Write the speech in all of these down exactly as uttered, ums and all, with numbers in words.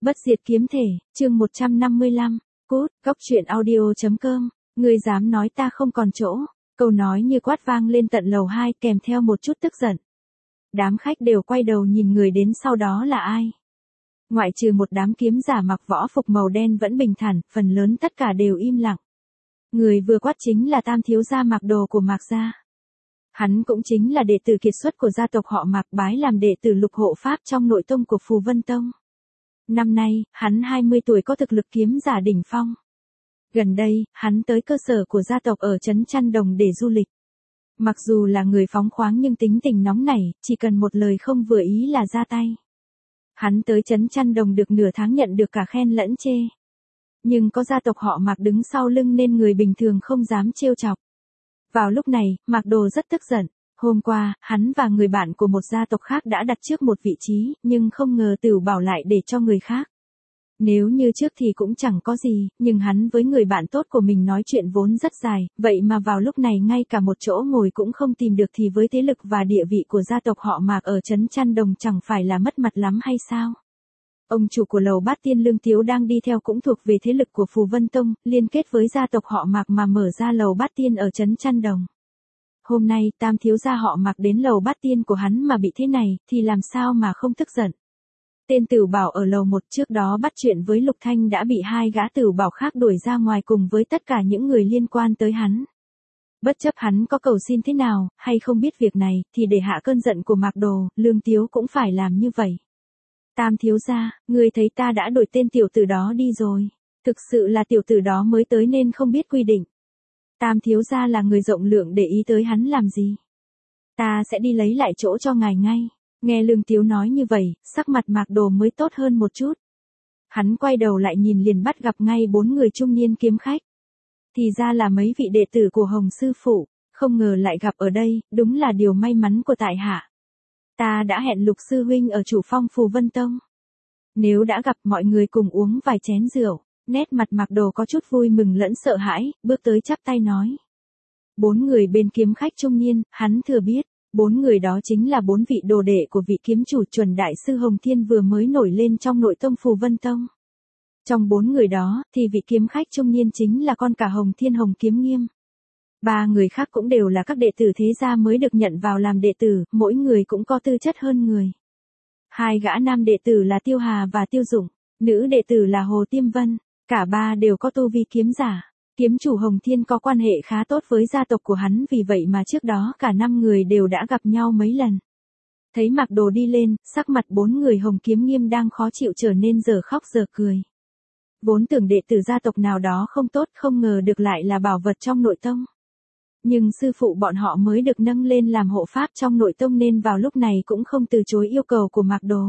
Bất diệt kiếm thể, chương một trăm năm mươi lăm, cút, góc truyện audio.com, ngươi dám nói ta không còn chỗ, câu nói như quát vang lên tận lầu hai kèm theo một chút tức giận. Đám khách đều quay đầu nhìn người đến sau đó là ai. Ngoại trừ một đám kiếm giả mặc võ phục màu đen vẫn bình thản, phần lớn tất cả đều im lặng. Người vừa quát chính là Tam thiếu gia Mạc Đồ của Mạc gia. Hắn cũng chính là đệ tử kiệt xuất của gia tộc họ Mạc, bái làm đệ tử lục hộ pháp trong nội tông của Phù Vân Tông. Năm nay, hắn hai mươi tuổi, có thực lực kiếm giả đỉnh phong. Gần đây, hắn tới cơ sở của gia tộc ở trấn Chăn Đồng để du lịch. Mặc dù là người phóng khoáng nhưng tính tình nóng nảy, chỉ cần một lời không vừa ý là ra tay. Hắn tới trấn Chăn Đồng được nửa tháng nhận được cả khen lẫn chê. Nhưng có gia tộc họ Mạc đứng sau lưng nên người bình thường không dám trêu chọc. Vào lúc này, Mạc Đồ rất tức giận. Hôm qua, hắn và người bạn của một gia tộc khác đã đặt trước một vị trí, nhưng không ngờ Tửu Bảo lại để cho người khác. Nếu như trước thì cũng chẳng có gì, nhưng hắn với người bạn tốt của mình nói chuyện vốn rất dài, vậy mà vào lúc này ngay cả một chỗ ngồi cũng không tìm được thì với thế lực và địa vị của gia tộc họ Mạc ở trấn Chăn Đồng chẳng phải là mất mặt lắm hay sao? Ông chủ của lầu Bát Tiên Lương Tiếu đang đi theo cũng thuộc về thế lực của Phù Vân Tông, liên kết với gia tộc họ Mạc mà mở ra lầu Bát Tiên ở trấn Chăn Đồng. Hôm nay, Tam thiếu gia họ Mạc đến lầu Bát Tiên của hắn mà bị thế này, thì làm sao mà không tức giận. Tên Tửu Bảo ở lầu một trước đó bắt chuyện với Lục Thanh đã bị hai gã Tửu Bảo khác đuổi ra ngoài cùng với tất cả những người liên quan tới hắn. Bất chấp hắn có cầu xin thế nào, hay không biết việc này, thì để hạ cơn giận của Mạc Đồ, Lương Tiếu cũng phải làm như vậy. Tam thiếu gia, ngươi thấy ta đã đuổi tên tiểu tử đó đi rồi. Thực sự là tiểu tử đó mới tới nên không biết quy định. Tam thiếu gia là người rộng lượng, để ý tới hắn làm gì. Ta sẽ đi lấy lại chỗ cho ngài ngay. Nghe Lương Tiếu nói như vậy, sắc mặt Mạc Đồ mới tốt hơn một chút. Hắn quay đầu lại nhìn liền bắt gặp ngay bốn người trung niên kiếm khách. Thì ra là mấy vị đệ tử của Hồng sư phụ, không ngờ lại gặp ở đây, đúng là điều may mắn của tại hạ. Ta đã hẹn Lục sư huynh ở chủ phong Phù Vân Tông. Nếu đã gặp, mọi người cùng uống vài chén rượu. Nét mặt Mạc Đồ có chút vui mừng lẫn sợ hãi, bước tới chắp tay nói. Bốn người bên kiếm khách trung niên, hắn thừa biết, bốn người đó chính là bốn vị đồ đệ của vị kiếm chủ chuẩn đại sư Hồng Thiên vừa mới nổi lên trong nội tông Phù Vân Tông. Trong bốn người đó, thì vị kiếm khách trung niên chính là con cả Hồng Thiên Hồng Kiếm Nghiêm. Ba người khác cũng đều là các đệ tử thế gia mới được nhận vào làm đệ tử, mỗi người cũng có tư chất hơn người. Hai gã nam đệ tử là Tiêu Hà và Tiêu Dụng, nữ đệ tử là Hồ Tiêm Vân, cả ba đều có tu vi kiếm giả. Kiếm chủ Hồng Thiên có quan hệ khá tốt với gia tộc của hắn, vì vậy mà trước đó cả năm người đều đã gặp nhau mấy lần. Thấy Mạc Đồ đi lên, sắc mặt bốn người Hồng Kiếm Nghiêm đang khó chịu trở nên giờ khóc giờ cười. Vốn tưởng đệ tử gia tộc nào đó không tốt, không ngờ được lại là bảo vật trong nội tông. Nhưng sư phụ bọn họ mới được nâng lên làm hộ pháp trong nội tông nên vào lúc này cũng không từ chối yêu cầu của Mạc Đồ.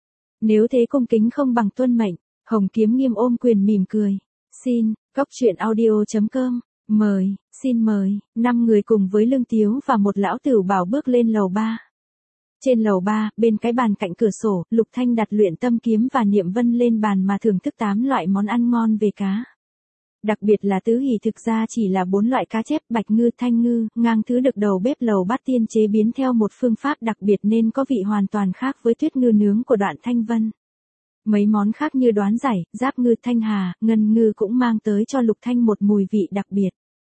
Nếu thế cung kính không bằng tuân mệnh, Hồng Kiếm Nghiêm ôm quyền mỉm cười. Xin, góc truyện audio.com, mời, xin mời, năm người cùng với Lương Tiếu và một lão Tửu Bảo bước lên lầu ba. Trên lầu ba, bên cái bàn cạnh cửa sổ, Lục Thanh đặt luyện tâm kiếm và niệm vân lên bàn mà thưởng thức tám loại món ăn ngon về cá. Đặc biệt là tứ hỷ, thực ra chỉ là bốn loại cá chép, bạch ngư, thanh ngư, ngang thứ được đầu bếp lầu Bát Tiên chế biến theo một phương pháp đặc biệt nên có vị hoàn toàn khác với tuyết ngư nướng của Đoạn Thanh Vân. Mấy món khác như đoán giải, giáp ngư, thanh hà, ngân ngư cũng mang tới cho Lục Thanh một mùi vị đặc biệt.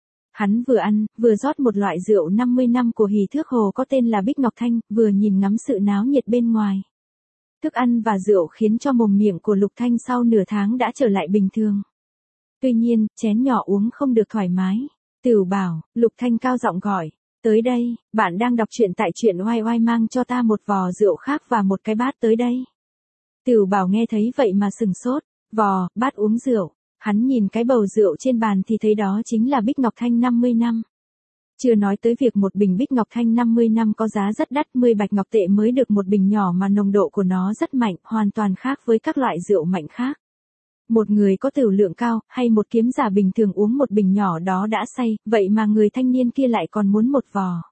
Hắn vừa ăn, vừa rót một loại rượu năm mươi năm của Hỷ Thước Hồ có tên là Bích Ngọc Thanh, vừa nhìn ngắm sự náo nhiệt bên ngoài. Thức ăn và rượu khiến cho mồm miệng của Lục Thanh sau nửa tháng đã trở lại bình thường. Tuy nhiên, chén nhỏ uống không được thoải mái. Tửu Bảo, Lục Thanh cao giọng gọi. Tới đây, bạn đang đọc truyện tại truyện oai oai, mang cho ta một vò rượu khác và một cái bát tới đây. Tửu Bảo nghe thấy vậy mà sừng sốt. Vò, bát uống rượu. Hắn nhìn cái bầu rượu trên bàn thì thấy đó chính là Bích Ngọc Thanh năm mươi năm. Chưa nói tới việc một bình Bích Ngọc Thanh năm mươi năm có giá rất đắt, mười bạch ngọc tệ mới được một bình nhỏ mà nồng độ của nó rất mạnh, hoàn toàn khác với các loại rượu mạnh khác. Một người có tửu lượng cao, hay một kiếm giả bình thường uống một bình nhỏ đó đã say, vậy mà người thanh niên kia lại còn muốn một vò.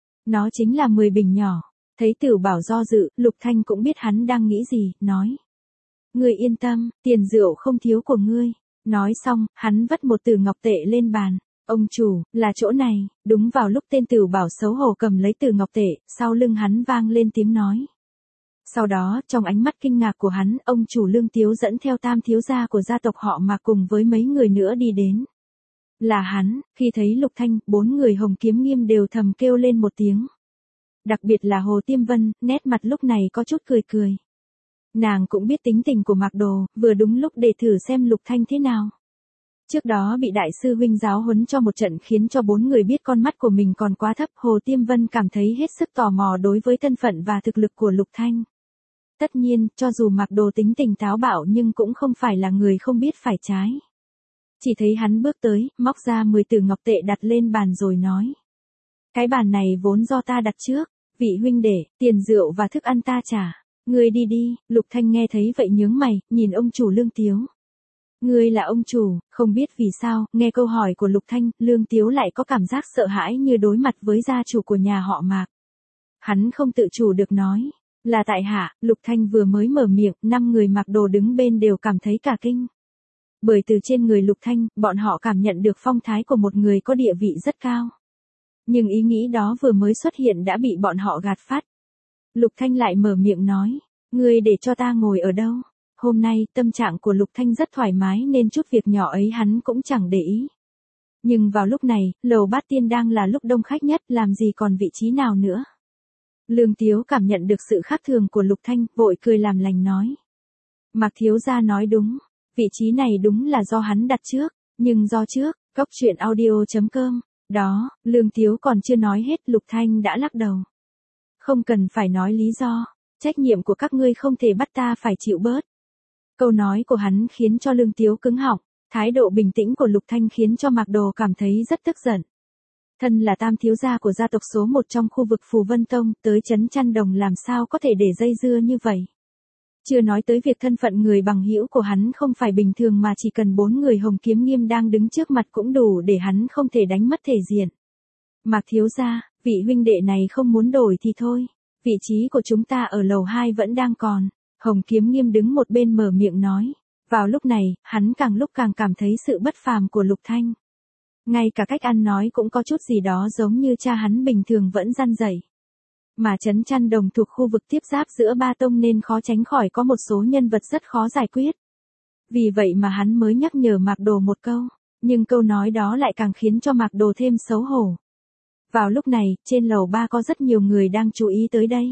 Nó chính là mười bình nhỏ. Thấy Tửu Bảo do dự, Lục Thanh cũng biết hắn đang nghĩ gì, nói. Ngươi yên tâm, tiền rượu không thiếu của ngươi. Nói xong, hắn vất một tử ngọc tệ lên bàn. Ông chủ, là chỗ này. Đúng vào lúc tên Tửu Bảo xấu hổ cầm lấy tử ngọc tệ, sau lưng hắn vang lên tiếng nói. Sau đó, trong ánh mắt kinh ngạc của hắn, ông chủ Lương Tiếu dẫn theo tam thiếu gia của gia tộc họ Mạc cùng với mấy người nữa đi đến. Là hắn, khi thấy Lục Thanh, bốn người Hồng Kiếm Nghiêm đều thầm kêu lên một tiếng. Đặc biệt là Hồ Tiêm Vân, nét mặt lúc này có chút cười cười. Nàng cũng biết tính tình của Mạc Đồ, vừa đúng lúc để thử xem Lục Thanh thế nào. Trước đó bị đại sư huynh giáo huấn cho một trận khiến cho bốn người biết con mắt của mình còn quá thấp, Hồ Tiêm Vân cảm thấy hết sức tò mò đối với thân phận và thực lực của Lục Thanh. Tất nhiên, cho dù Mạc Đồ tính tình táo bạo nhưng cũng không phải là người không biết phải trái. Chỉ thấy hắn bước tới, móc ra mười tử ngọc tệ đặt lên bàn rồi nói. Cái bàn này vốn do ta đặt trước, vị huynh đệ, tiền rượu và thức ăn ta trả. Ngươi đi đi, Lục Thanh nghe thấy vậy nhướng mày, nhìn ông chủ Lương Tiếu. Ngươi là ông chủ, không biết vì sao, nghe câu hỏi của Lục Thanh, Lương Tiếu lại có cảm giác sợ hãi như đối mặt với gia chủ của nhà họ Mạc. Hắn không tự chủ được nói, là tại hạ, Lục Thanh vừa mới mở miệng, năm người Mạc Đồ đứng bên đều cảm thấy cả kinh. Bởi từ trên người Lục Thanh, bọn họ cảm nhận được phong thái của một người có địa vị rất cao. Nhưng ý nghĩ đó vừa mới xuất hiện đã bị bọn họ gạt phát. Lục Thanh lại mở miệng nói, ngươi để cho ta ngồi ở đâu? Hôm nay, tâm trạng của Lục Thanh rất thoải mái nên chút việc nhỏ ấy hắn cũng chẳng để ý. Nhưng vào lúc này, lầu Bát Tiên đang là lúc đông khách nhất, làm gì còn vị trí nào nữa. Lương Tiếu cảm nhận được sự khác thường của Lục Thanh, vội cười làm lành nói. Mạc thiếu gia nói đúng, vị trí này đúng là do hắn đặt trước, nhưng do trước, cốc truyện audio chấm com. Đó, Lương Tiếu còn chưa nói hết, Lục Thanh đã lắc đầu. Không cần phải nói lý do, trách nhiệm của các ngươi không thể bắt ta phải chịu bớt. Câu nói của hắn khiến cho Lương Tiếu cứng họng, thái độ bình tĩnh của Lục Thanh khiến cho Mạc Đồ cảm thấy rất tức giận. Thân là tam thiếu gia của gia tộc số một trong khu vực Phù Vân Tông, tới Trấn Chăn Đồng làm sao có thể để dây dưa như vậy. Chưa nói tới việc thân phận người bằng hữu của hắn không phải bình thường mà chỉ cần bốn người Hồng Kiếm Nghiêm đang đứng trước mặt cũng đủ để hắn không thể đánh mất thể diện. Mạc thiếu gia, vị huynh đệ này không muốn đổi thì thôi, vị trí của chúng ta ở lầu hai vẫn đang còn. Hồng Kiếm Nghiêm đứng một bên mở miệng nói. Vào lúc này, hắn càng lúc càng cảm thấy sự bất phàm của Lục Thanh. Ngay cả cách ăn nói cũng có chút gì đó giống như cha hắn bình thường vẫn răn dạy. Mà Trấn Chăn Đồng thuộc khu vực tiếp giáp giữa ba tông nên khó tránh khỏi có một số nhân vật rất khó giải quyết. Vì vậy mà hắn mới nhắc nhở Mạc Đồ một câu, nhưng câu nói đó lại càng khiến cho Mạc Đồ thêm xấu hổ. Vào lúc này, trên lầu ba có rất nhiều người đang chú ý tới đây.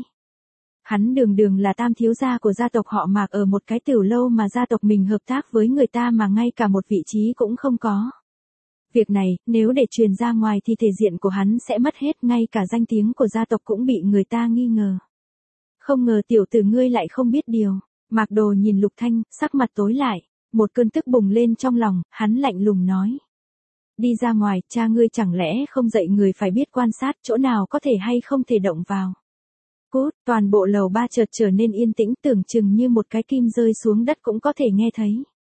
Hắn đường đường là tam thiếu gia của gia tộc họ Mạc ở một cái tiểu lâu mà gia tộc mình hợp tác với người ta mà ngay cả một vị trí cũng không có. Việc này, nếu để truyền ra ngoài thì thể diện của hắn sẽ mất hết, ngay cả danh tiếng của gia tộc cũng bị người ta nghi ngờ. Không ngờ tiểu tử ngươi lại không biết điều. Mạc Đồ nhìn Lục Thanh, sắc mặt tối lại, một cơn tức bùng lên trong lòng, hắn lạnh lùng nói. Đi ra ngoài, cha ngươi chẳng lẽ không dạy người phải biết quan sát chỗ nào có thể hay không thể động vào. Cút, toàn bộ lầu ba chợt trở nên yên tĩnh, tưởng chừng như một cái kim rơi xuống đất cũng có thể nghe thấy.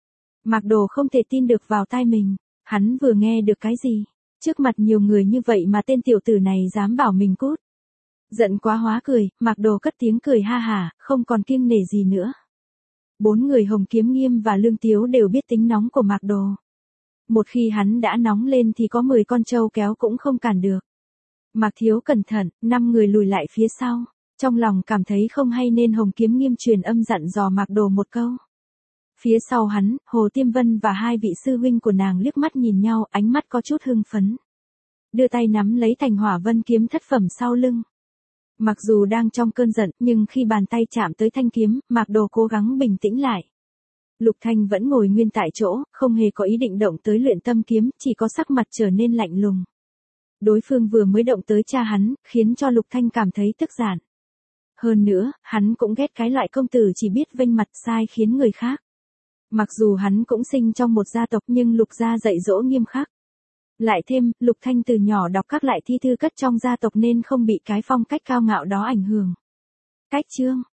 Mạc Đồ không thể tin được vào tai mình, hắn vừa nghe được cái gì? Trước mặt nhiều người như vậy mà tên tiểu tử này dám bảo mình cút. Giận quá hóa cười, Mạc Đồ cất tiếng cười ha hả, không còn kiêng nể gì nữa. Bốn người Hồng Kiếm Nghiêm và Lương Tiếu đều biết tính nóng của Mạc Đồ. Một khi hắn đã nóng lên thì có mười con trâu kéo cũng không cản được. Mạc Thiếu cẩn thận, năm người lùi lại phía sau. Trong lòng cảm thấy không hay nên Hồng Kiếm Nghiêm truyền âm dặn dò Mạc Đồ một câu. Phía sau hắn, Hồ Tiêm Vân và hai vị sư huynh của nàng liếc mắt nhìn nhau, ánh mắt có chút hưng phấn. Đưa tay nắm lấy Thành Hỏa Vân kiếm thất phẩm sau lưng. Mặc dù đang trong cơn giận, nhưng khi bàn tay chạm tới thanh kiếm, Mạc Đồ cố gắng bình tĩnh lại. Lục Thanh vẫn ngồi nguyên tại chỗ, không hề có ý định động tới luyện tâm kiếm, chỉ có sắc mặt trở nên lạnh lùng. Đối phương vừa mới động tới cha hắn, khiến cho Lục Thanh cảm thấy tức giận. Hơn nữa, hắn cũng ghét cái loại công tử chỉ biết vênh mặt sai khiến người khác. Mặc dù hắn cũng sinh trong một gia tộc nhưng Lục gia dạy dỗ nghiêm khắc. Lại thêm, Lục Thanh từ nhỏ đọc các loại thi thư cất trong gia tộc nên không bị cái phong cách cao ngạo đó ảnh hưởng. Cách chương,